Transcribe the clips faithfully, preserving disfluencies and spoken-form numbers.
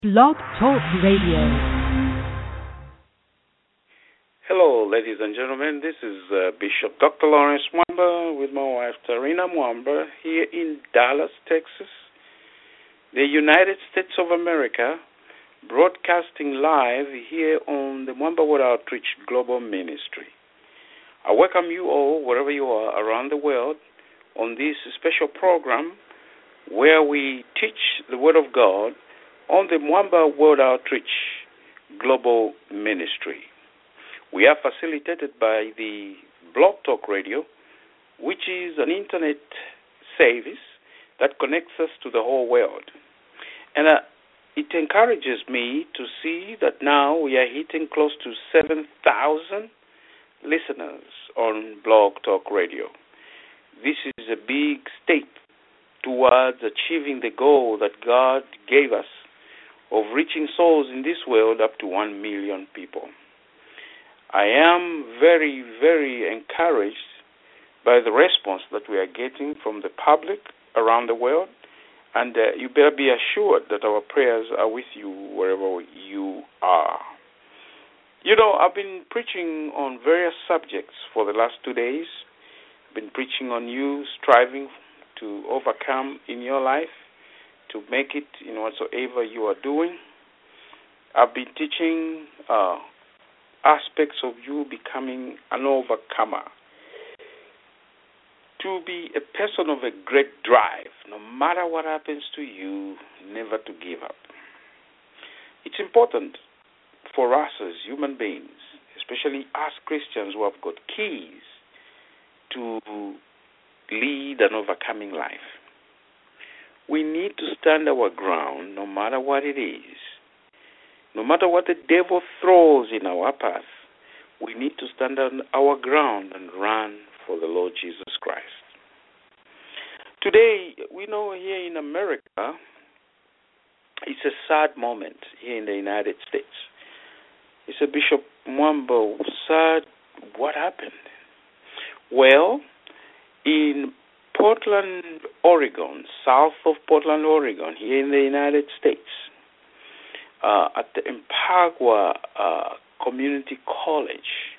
Blog Talk Radio. Hello, ladies and gentlemen. This is uh, Bishop Doctor Lawrence Mwamba with my wife, Tarina Mwamba, here in Dallas, Texas, the United States of America, broadcasting live here on the Mwamba World Outreach Global Ministry. I welcome you all, wherever you are around the world, on this special program where we teach the Word of God on the Mwamba World Outreach Global Ministry. We are facilitated by the Blog Talk Radio, which is an internet service that connects us to the whole world. And uh, it encourages me to see that now we are hitting close to seven thousand listeners on Blog Talk Radio. This is a big step towards achieving the goal that God gave us of reaching souls in this world up to one million people. I am very, very encouraged by the response that we are getting from the public around the world, and uh, you better be assured that our prayers are with you wherever you are. You know, I've been preaching on various subjects for the last two days. I've been preaching on you striving to overcome in your life, to make it in whatsoever you are doing. I've been teaching uh, aspects of you becoming an overcomer, to be a person of a great drive. No matter what happens to you, never to give up. It's important for us as human beings, especially us Christians who have got keys to lead an overcoming life. We need to stand our ground no matter what it is. No matter what the devil throws in our path, we need to stand on our ground and run for the Lord Jesus Christ. Today, we know here in America, it's a sad moment here in the United States. It's a Bishop Mwamba, sad, what happened? Well, in Portland, Oregon, south of Portland, Oregon, here in the United States, uh, at the Empagua uh, Community College,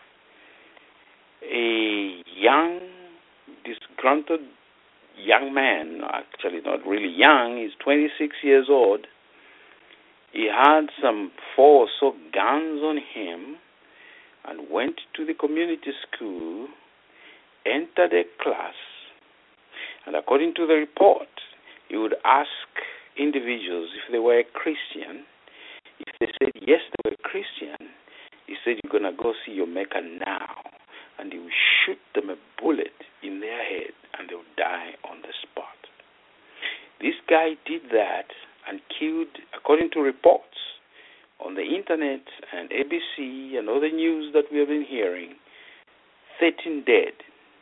a young, disgruntled young man, actually not really young, he's twenty-six years old. He had some four or so guns on him and went to the community school, entered a class, and according to the report, he would ask individuals if they were a Christian. If they said yes, they were Christian, he said, "You're going to go see your Maker now." And he would shoot them a bullet in their head, and they would die on the spot. This guy did that and killed, according to reports on the internet and A B C and other news that we have been hearing, thirteen dead.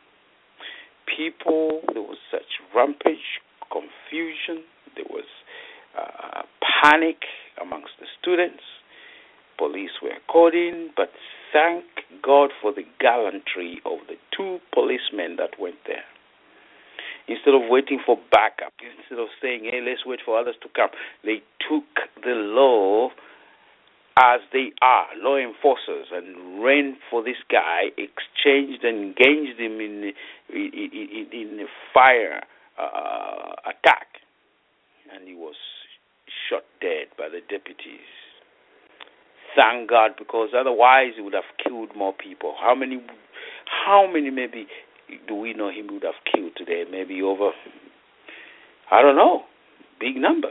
People, there was such rampage, confusion, there was uh, panic amongst the students. Police were called in, but thank God for the gallantry of the two policemen that went there. Instead of waiting for backup, instead of saying, hey, let's wait for others to come, they took the law as they are, law enforcers, and ran for this guy, exchanged and engaged him in in, in, in a fire uh, attack, and he was shot dead by the deputies. Thank God, because otherwise he would have killed more people. How many, how many maybe do we know he would have killed today? Maybe over, I don't know, big number.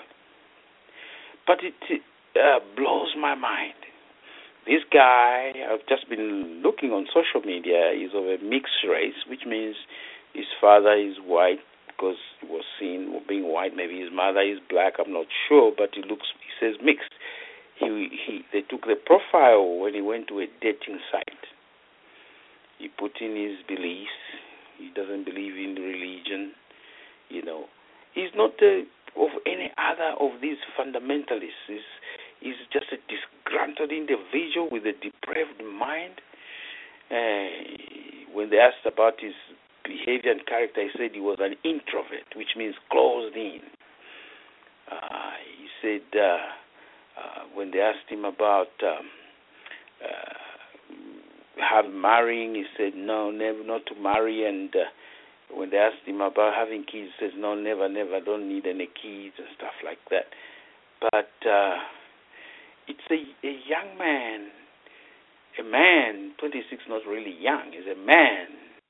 But it uh, blows my mind. This guy, I've just been looking on social media, is of a mixed race, which means his father is white because he was seen being white. Maybe his mother is black, I'm not sure, but he looks, he says mixed. He, he, they took the profile when he went to a dating site. He put in his beliefs. He doesn't believe in religion, you know. He's not uh, of any other of these fundamentalists. He's, he's just a disgruntled individual with a depraved mind. Uh, when they asked about his behavior and character, he said he was an introvert, which means closed in. Uh, he said uh, uh, when they asked him about um, uh, have marrying, he said no, never, not to marry. And uh, when they asked him about having kids, he says no, never, never, don't need any kids and stuff like that. But uh, it's a, a young man, a man, twenty-six, not really young, is a man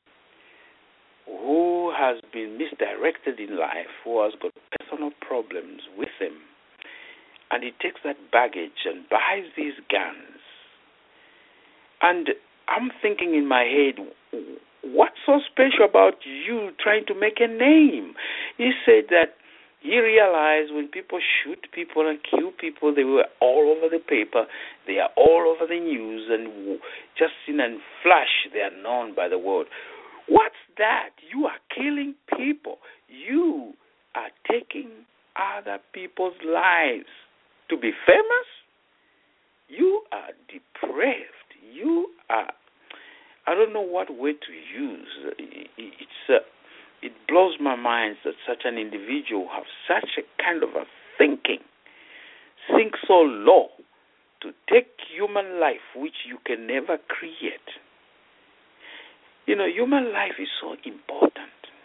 who has been misdirected in life, who has got personal problems with him, and he takes that baggage and buys these guns. And I'm thinking in my head, what's so special about you trying to make a name? He said that he realized when people shoot people and kill people, they were all over the paper, they are all over the news, and just in a flash, they are known by the world. What's that? You are killing people. You are taking other people's lives to be famous. You are depraved. You are, I don't know what word to use. It's uh, it blows my mind that such an individual have such a kind of a thinking, think so low, to take human life, which you can never create. You know, human life is so important.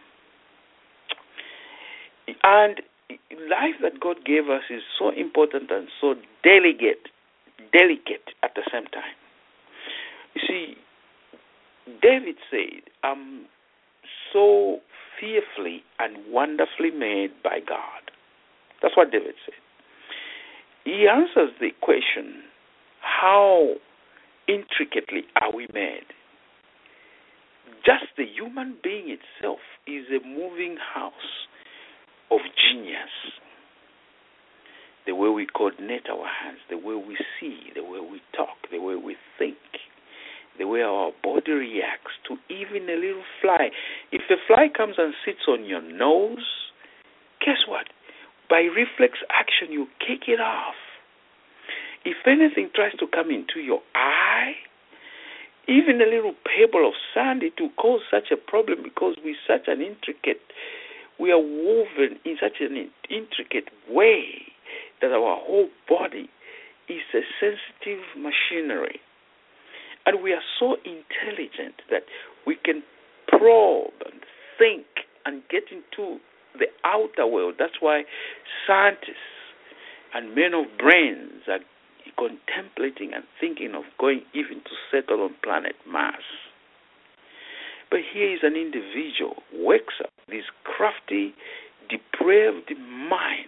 And life that God gave us is so important and so delicate, delicate at the same time. You see, David said, I'm so fearfully and wonderfully made by God. That's what David said. He answers the question, how intricately are we made? Just the human being itself is a moving house of genius. The way we coordinate our hands, the way we see, the way we talk, the way we think, the way our body reacts to even a little fly. If a fly comes and sits on your nose, guess what? By reflex action, you kick it off. If anything tries to come into your eye, even a little pebble of sand, it will cause such a problem because we're such an intricate, we are woven in such an intricate way that our whole body is a sensitive machinery. And we are so intelligent that we can probe and think and get into the outer world. That's why scientists and men of brains are contemplating and thinking of going even to settle on planet Mars. But here is an individual who wakes up, this crafty, depraved mind,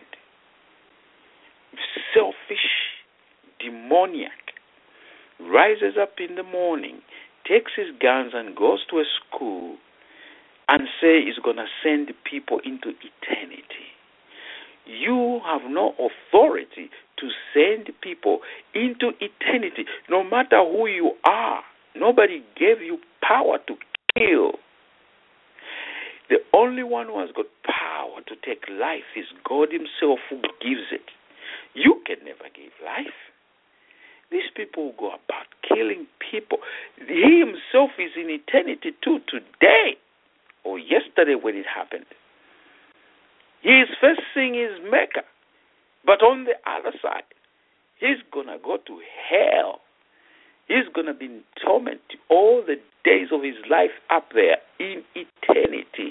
selfish, demoniac, rises up in the morning, takes his guns and goes to a school and say he's going to send people into eternity. You have no authority to send people into eternity, no matter who you are. Nobody gave you power to kill. The only one who has got power to take life is God himself who gives it. You can never give life. These people go about killing people. He himself is in eternity too, today or yesterday when it happened. He is facing his maker. But on the other side, he's going to go to hell. He's going to be in torment all the days of his life up there in eternity.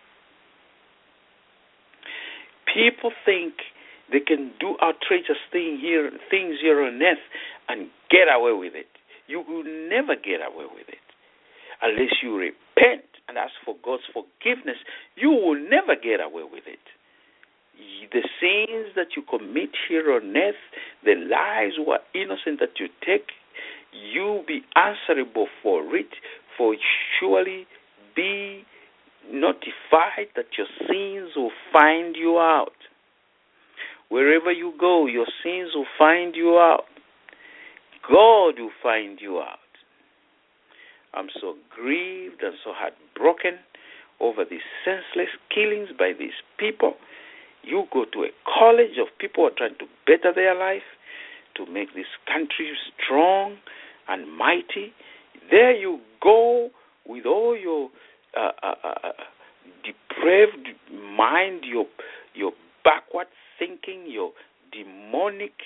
People think they can do outrageous thing here, things here on earth and get away with it. You will never get away with it. Unless you repent and ask for God's forgiveness, you will never get away with it. The sins that you commit here on earth, the lives who are innocent that you take, you be answerable for it, for surely be notified that your sins will find you out. Wherever you go, your sins will find you out. God will find you out. I'm so grieved and so heartbroken over these senseless killings by these people. You go to a college of people who are trying to better their life, to make this country strong and mighty. There you go with all your uh, uh, uh, depraved mind, your your backward thinking, your demonic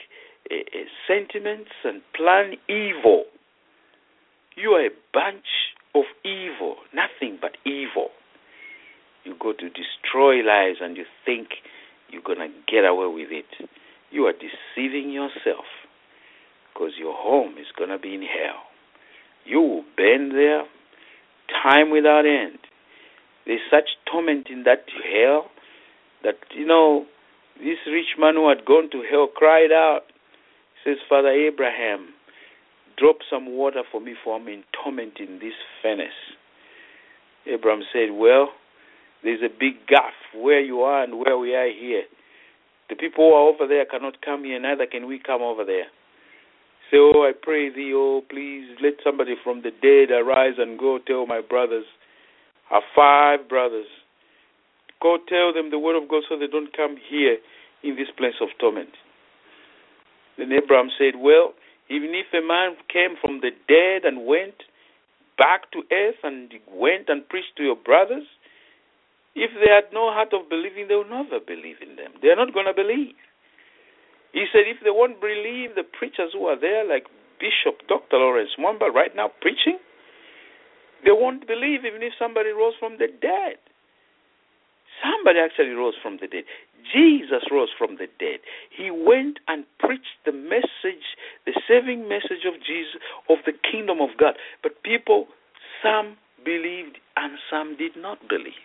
uh, uh, sentiments and plan evil. You are a bunch of evil, nothing but evil. You go to destroy lives and you think you're going to get away with it. You are deceiving yourself, because your home is going to be in hell. You will burn there time without end. There's such torment in that hell that, you know, this rich man who had gone to hell cried out, says, Father Abraham, drop some water for me, for I'm in torment in this furnace. Abraham said, well, there's a big gap where you are and where we are here. The people who are over there cannot come here, neither can we come over there. Say, oh, I pray thee, oh, please let somebody from the dead arise and go tell my brothers. I have five brothers. Go tell them the word of God so they don't come here in this place of torment. Then Abraham said, well, even if a man came from the dead and went back to earth and went and preached to your brothers, if they had no heart of believing, they will never believe in them. They are not going to believe. He said if they won't believe the preachers who are there, like Bishop Doctor Lawrence Mwamba right now preaching, they won't believe even if somebody rose from the dead. Somebody actually rose from the dead. Jesus rose from the dead. He went and preached the message, the saving message of Jesus, of the kingdom of God. But people, some believed and some did not believe.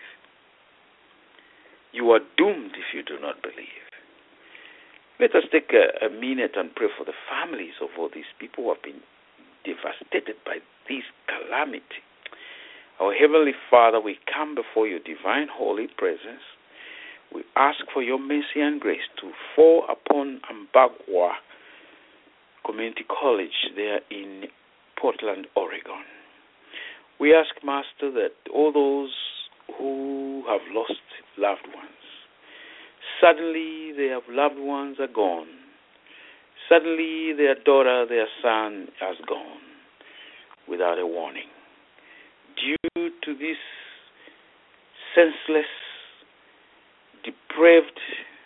You are doomed if you do not believe. Let us take a, a minute and pray for the families of all these people who have been devastated by this calamity. Our Heavenly Father, we come before your divine holy presence. We ask for your mercy and grace to fall upon Ambagwa Community College there in Portland, Oregon. We ask, Master, that all those who have lost loved ones, suddenly their loved ones are gone. Suddenly their daughter, their son has gone without a warning. Due to this senseless, depraved,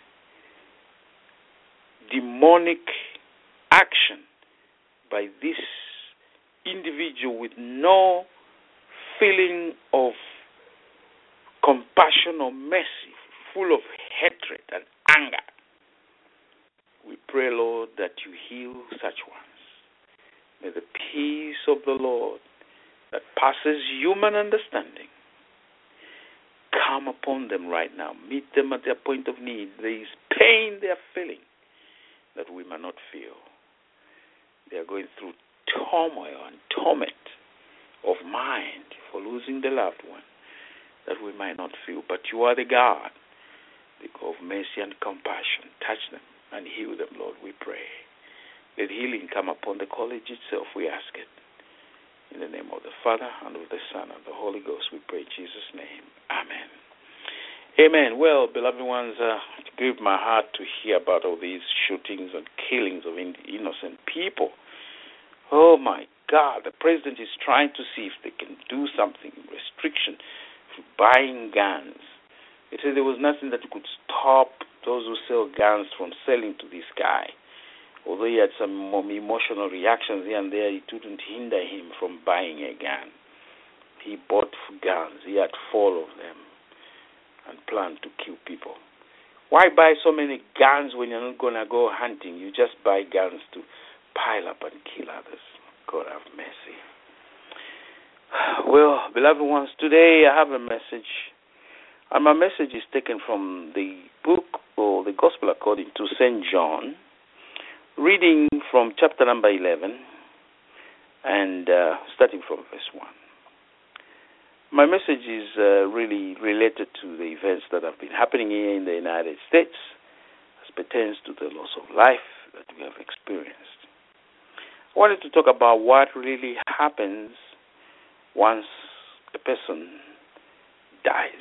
demonic action by this individual with no feeling of compassion or mercy, full of hatred and anger. We pray, Lord, that you heal such ones. May the peace of the Lord that passes human understanding come upon them right now. Meet them at their point of need. There is pain they are feeling that we may not feel. They are going through turmoil and torment of mind for losing the loved one that we might not feel. But you are the God of mercy and compassion. Touch them and heal them, Lord, we pray. Let healing come upon the college itself, we ask it. In the name of the Father, and of the Son, and the Holy Ghost, we pray in Jesus' name. Amen. Amen. Well, beloved ones, uh, it grieved my heart to hear about all these shootings and killings of innocent people. Oh, my God. The president is trying to see if they can do something, restriction for buying guns. He said there was nothing that could stop those who sell guns from selling to this guy. Although he had some emotional reactions here and there, it wouldn't hinder him from buying a gun. He bought guns. He had four of them and planned to kill people. Why buy so many guns when you're not going to go hunting? You just buy guns to pile up and kill others. God have mercy. Well, beloved ones, today I have a message. And my message is taken from the book or the Gospel according to Saint John, reading from chapter number eleven and uh, starting from verse one. My message is uh, really related to the events that have been happening here in the United States as pertains to the loss of life that we have experienced. I wanted to talk about what really happens once a person dies.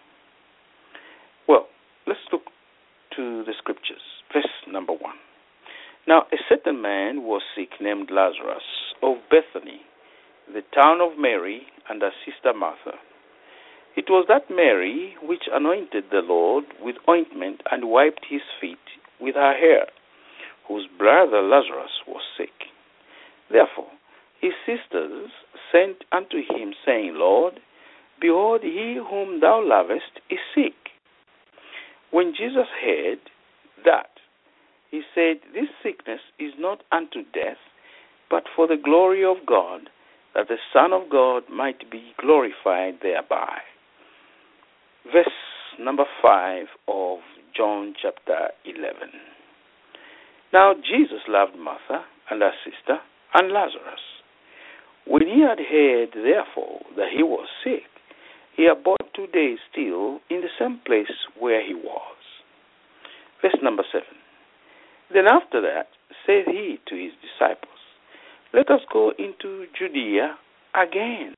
Well, let's look to the scriptures. Verse number one. Now, a certain man was sick named Lazarus of Bethany, the town of Mary and her sister Martha. It was that Mary which anointed the Lord with ointment and wiped his feet with her hair, whose brother Lazarus was sick. Therefore his sisters sent unto him, saying, Lord, behold, he whom thou lovest is sick. When Jesus heard that, he said, This sickness is not unto death, but for the glory of God, that the Son of God might be glorified thereby. Verse number five of John chapter eleven. Now Jesus loved Martha and her sister and Lazarus. When he had heard, therefore, that he was sick, he abode two days still in the same place where he was. Verse number seven. Then after that said he to his disciples, Let us go into Judea again.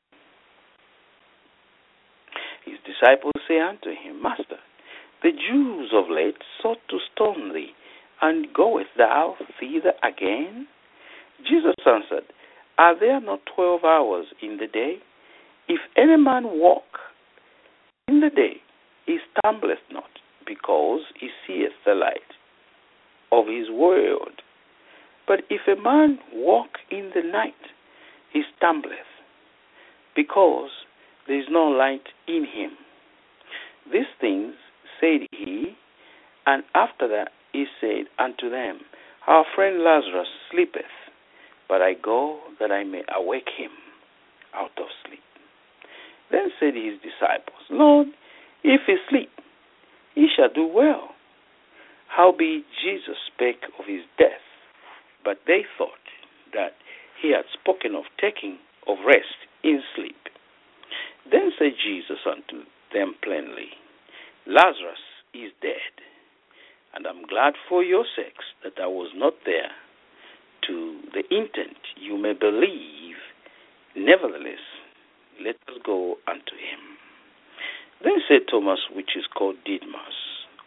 His disciples say unto him, Master, the Jews of late sought to stone thee, and goest thou thither again? Jesus answered, Are there not twelve hours in the day? If any man walk in the day, he stumbleth not, because he seeth the light of his word. But if a man walk in the night, he stumbleth, because there is no light in him. These things said he, and after that he said unto them, Our friend Lazarus sleepeth, but I go that I may awake him out of sleep. Then said his disciples, Lord, if he sleep, he shall do well. Howbeit Jesus spake of his death, but they thought that he had spoken of taking of rest in sleep. Then said Jesus unto them plainly, Lazarus is dead, and I'm glad for your sakes that I was not there, to the intent you may believe. Nevertheless, let us go unto him. Then said Thomas, which is called Didymus,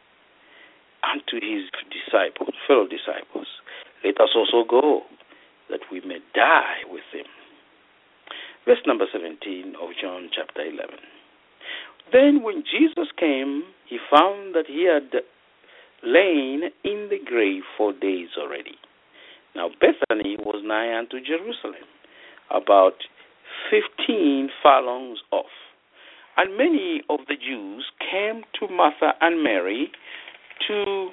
unto his disciples, fellow disciples, Let us also go, that we may die with him. Verse number seventeen of John chapter eleven. Then when Jesus came, he found that he had lain in the grave four days already. Now Bethany was nigh unto Jerusalem, about fifteen furlongs off. And many of the Jews came to Martha and Mary to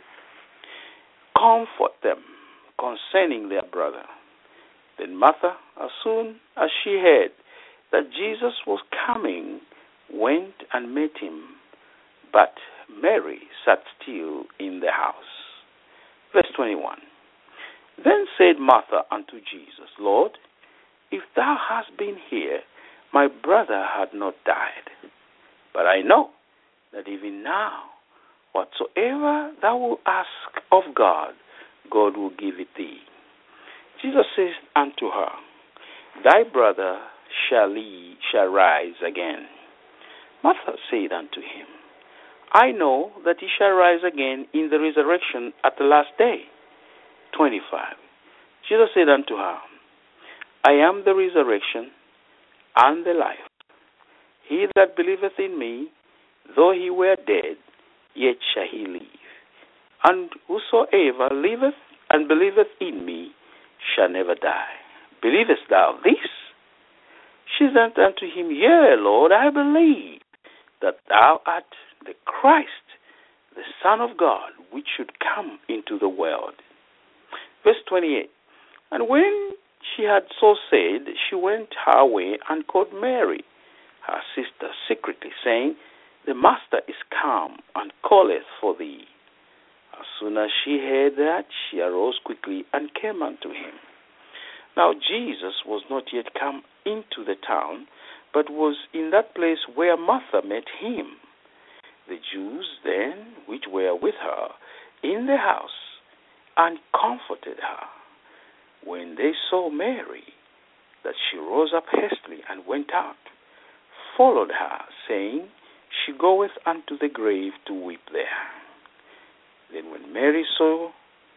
comfort them concerning their brother. Then Martha, as soon as she heard that Jesus was coming, went and met him, but Mary sat still in the house. Verse twenty-one. Then said Martha unto Jesus, Lord, if thou hadst been here, my brother had not died. But I know that even now, whatsoever thou wilt ask of God, God will give it thee. Jesus says unto her, Thy brother shall leave, shall rise again. Martha said unto him, I know that he shall rise again in the resurrection at the last day. twenty-five. Jesus said unto her, I am the resurrection and the life. He that believeth in me, though he were dead, yet shall he live. And whosoever liveth and believeth in me shall never die. Believest thou this? She said unto him, Yea, Lord, I believe that thou art the Christ, the Son of God, which should come into the world. Verse twenty-eight. And when she had so said, she went her way and called Mary, her sister, secretly, saying, The Master is come and calleth for thee. As soon as she heard that, she arose quickly and came unto him. Now Jesus was not yet come into the town, but was in that place where Martha met him. The Jews then, which were with her in the house, and comforted her, when they saw Mary, that she rose up hastily and went out, followed her, saying, She goeth unto the grave to weep there. Then when Mary saw,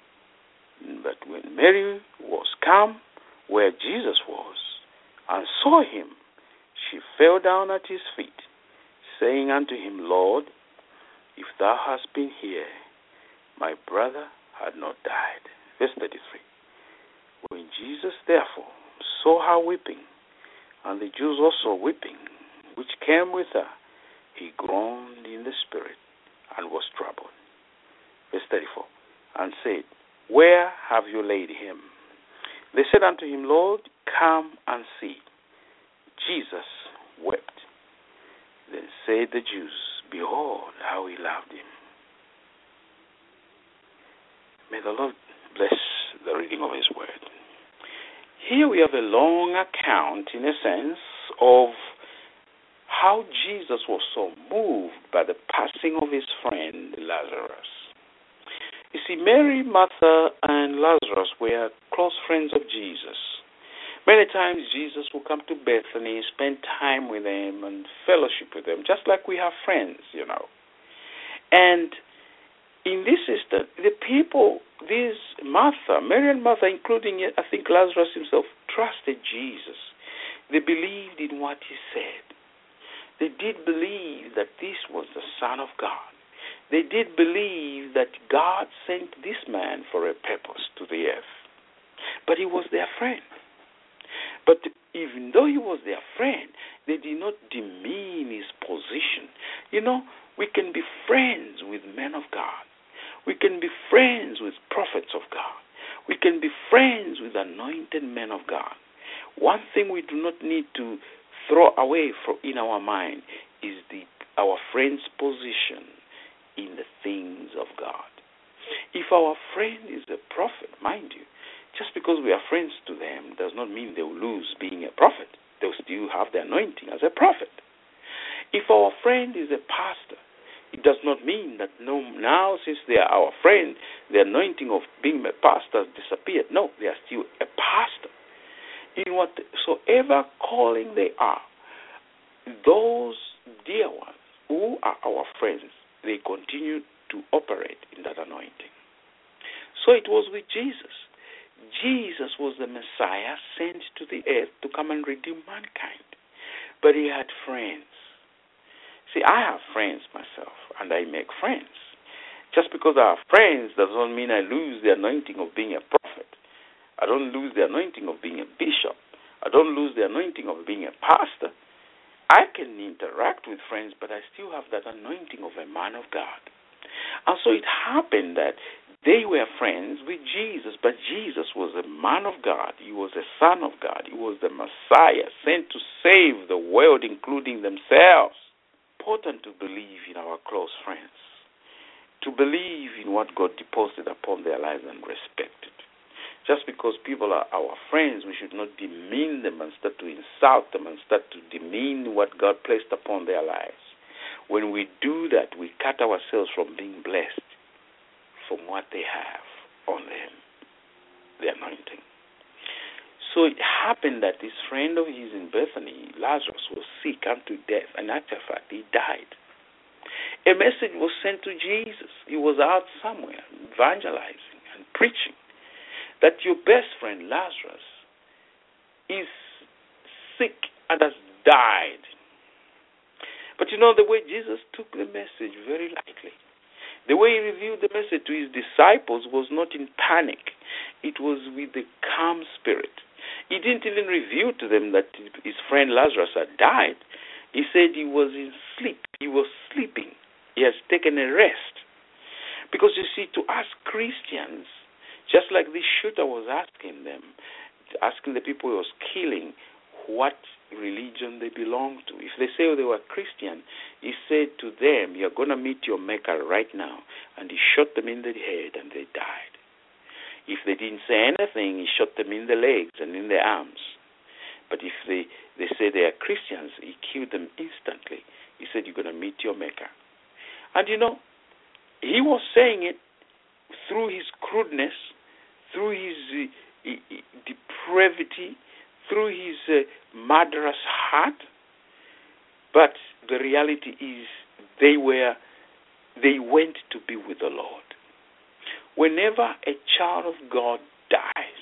but when Mary was come where Jesus was, and saw him, she fell down at his feet, saying unto him, Lord, if thou hadst been here, my brother had not died. Verse thirty-three. When Jesus therefore saw her weeping, and the Jews also weeping, which came with her, he groaned in the spirit and was troubled. Verse thirty-four. And said, Where have you laid him? They said unto him, Lord, come and see. Jesus wept. Then said the Jews, Behold how he loved him. May the Lord bless the reading of his word. Here we have a long account, in a sense, of how Jesus was so moved by the passing of his friend Lazarus. You see, Mary, Martha, and Lazarus were close friends of Jesus. Many times Jesus would come to Bethany, spend time with them, and fellowship with them, just like we have friends, you know. And in this instance, the people, these Martha, Mary and Martha, including, I think, Lazarus himself, trusted Jesus. They believed in what he said. They did believe that this was the Son of God. They did believe that God sent this man for a purpose to the earth. But he was their friend. But even though he was their friend, they did not demean his position. You know, we can be friends with men of God. We can be friends with prophets of God. We can be friends with anointed men of God. One thing we do not need to throw away from in our mind is the our friend's position in the things of God. If our friend is a prophet, mind you, just because we are friends to them does not mean they will lose being a prophet. They'll still have the anointing as a prophet. If our friend is a pastor, it does not mean that no, now since they are our friend, the anointing of being a pastor has disappeared. No, they are still a pastor. In whatsoever calling they are, those dear ones who are our friends, they continue to operate in that anointing. So it was with Jesus. Jesus was the Messiah sent to the earth to come and redeem mankind. But he had friends. See, I have friends myself, and I make friends. Just because I have friends doesn't mean I lose the anointing of being a prophet. I don't lose the anointing of being a bishop. I don't lose the anointing of being a pastor. I can interact with friends, but I still have that anointing of a man of God. And so it happened that they were friends with Jesus, but Jesus was a man of God. He was a son of God. He was the Messiah sent to save the world, including themselves. Important to believe in our close friends, to believe in what God deposited upon their lives and respect it. Just because people are our friends, we should not demean them and start to insult them and start to demean what God placed upon their lives. When we do that, we cut ourselves from being blessed from what they have on them, the anointing. So it happened that this friend of his in Bethany, Lazarus, was sick unto death, and in actual fact, he died. A message was sent to Jesus. He was out somewhere evangelizing and preaching that your best friend, Lazarus, is sick and has died. But you know, the way Jesus took the message very lightly, the way he revealed the message to his disciples was not in panic. It was with a calm spirit. He didn't even reveal to them that his friend Lazarus had died. He said he was in sleep. He was sleeping. He has taken a rest. Because you see, to us Christians, just like this shooter was asking them, asking the people he was killing what religion they belong to. If they say they were Christian, he said to them, you're going to meet your Maker right now. And he shot them in the head and they died. If they didn't say anything, he shot them in the legs and in the arms. But if they, they say they are Christians, he killed them instantly. He said, you're going to meet your Maker. And you know, he was saying it through his crudeness, through his uh, depravity, through his uh, murderous heart. But the reality is they were, they went to be with the Lord. Whenever a child of God dies,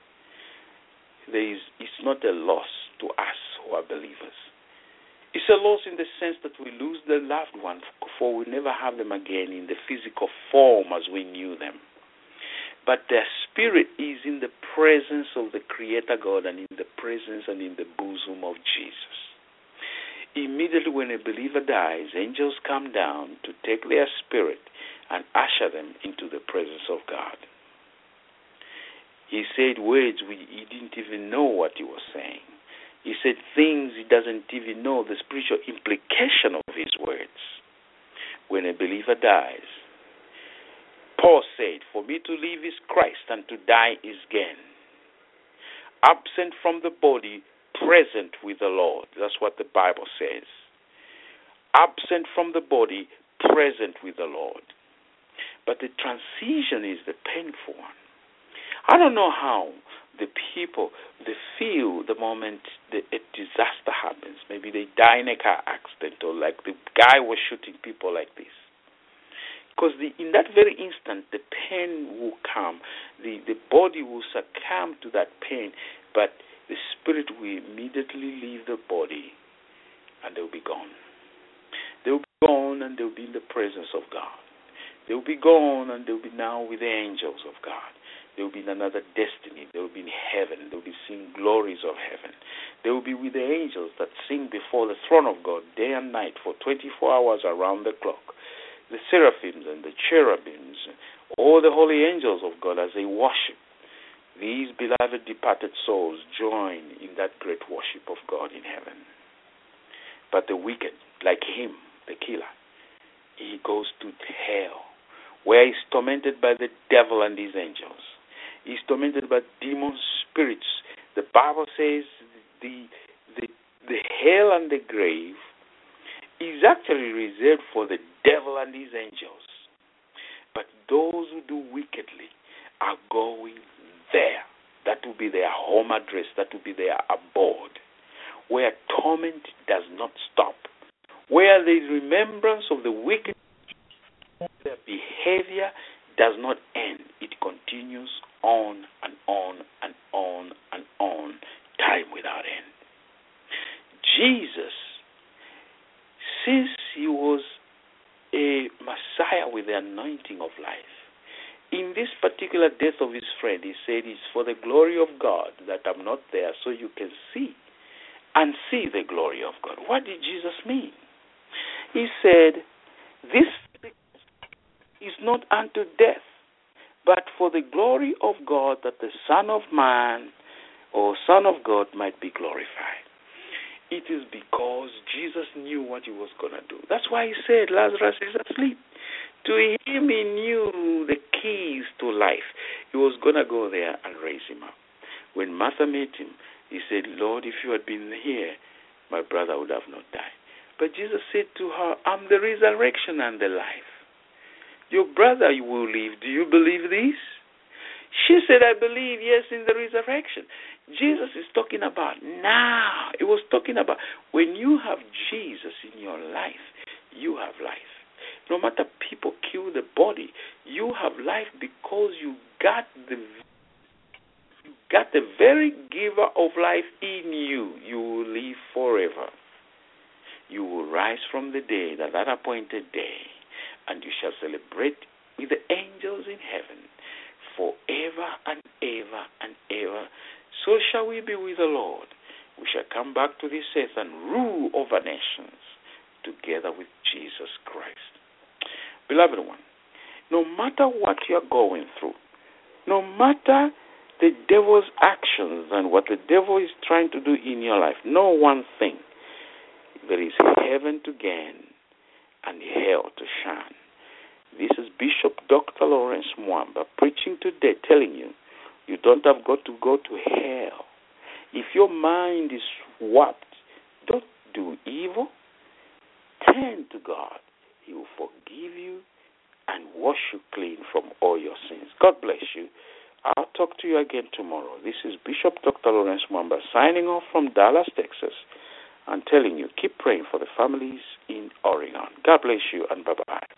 there is, it's not a loss to us who are believers. It's a loss in the sense that we lose the loved one, for we never have them again in the physical form as we knew them. But their spirit is in the presence of the Creator God and in the presence and in the bosom of Jesus. Immediately when a believer dies, angels come down to take their spirit and usher them into the presence of God. He said words we, he didn't even know what he was saying. He said things he doesn't even know the spiritual implication of his words. When a believer dies, Paul said, for me to live is Christ and to die is gain. Absent from the body, present with the Lord. That's what the Bible says. Absent from the body, present with the Lord. But the transition is the painful one. I don't know how the people, they feel the moment the, a disaster happens. Maybe they die in a car accident, or like the guy was shooting people like this. Because the, in that very instant, the pain will come. The, the body will succumb to that pain, but the spirit will immediately leave the body and they'll be gone. They'll be gone and they'll be in the presence of God. They'll be gone and they'll be now with the angels of God. They'll be in another destiny. They'll be in heaven. They'll be seeing glories of heaven. They will be with the angels that sing before the throne of God day and night for twenty-four hours around the clock. The seraphims and the cherubims, all the holy angels of God as they worship. These beloved departed souls join in that great worship of God in heaven. But the wicked, like him, the killer, he goes to hell, where he's tormented by the devil and his angels. He's tormented by demon spirits. The Bible says the, the, the hell and the grave is actually reserved for the devil and his angels. But those who do wickedly are going there. That will be their home address. That will be their abode, where torment does not stop, where the remembrance of the wicked, their behavior does not end. It continues on and on and on and on, time without end. Jesus, since he was a Messiah with the anointing of life, in this particular death of his friend, he said, it's for the glory of God that I'm not there, so you can see and see the glory of God. What did Jesus mean? He said, this is not unto death, but for the glory of God, that the Son of Man or Son of God might be glorified. It is because Jesus knew what he was going to do. That's why he said, Lazarus is asleep. To him, he knew the keys to life. He was going to go there and raise him up. When Martha met him, he said, Lord, if you had been here, my brother would have not died. But Jesus said to her, I'm the resurrection and the life. Your brother will live. Do you believe this? She said, I believe, yes, in the resurrection. Jesus is talking about now. He was talking about when you have Jesus in your life, you have life. No matter people kill the body, you have life because you got the you got the very giver of life in you. You will live forever. You will rise from the dead at that appointed day, and you shall celebrate with the angels in heaven forever and ever and ever. So shall we be with the Lord. We shall come back to this earth and rule over nations together with Jesus Christ. Beloved one, no matter what you're going through, no matter the devil's actions and what the devil is trying to do in your life, know one thing. There is heaven to gain and hell to shine. This is Bishop Doctor Lawrence Mwamba preaching today, telling you, you don't have got to go to hell. If your mind is warped, don't do evil. Turn to God. He will forgive you and wash you clean from all your sins. God bless you. I'll talk to you again tomorrow. This is Bishop Doctor Lawrence Mwamba signing off from Dallas, Texas, and telling you, keep praying for the families in Oregon. God bless you and bye-bye.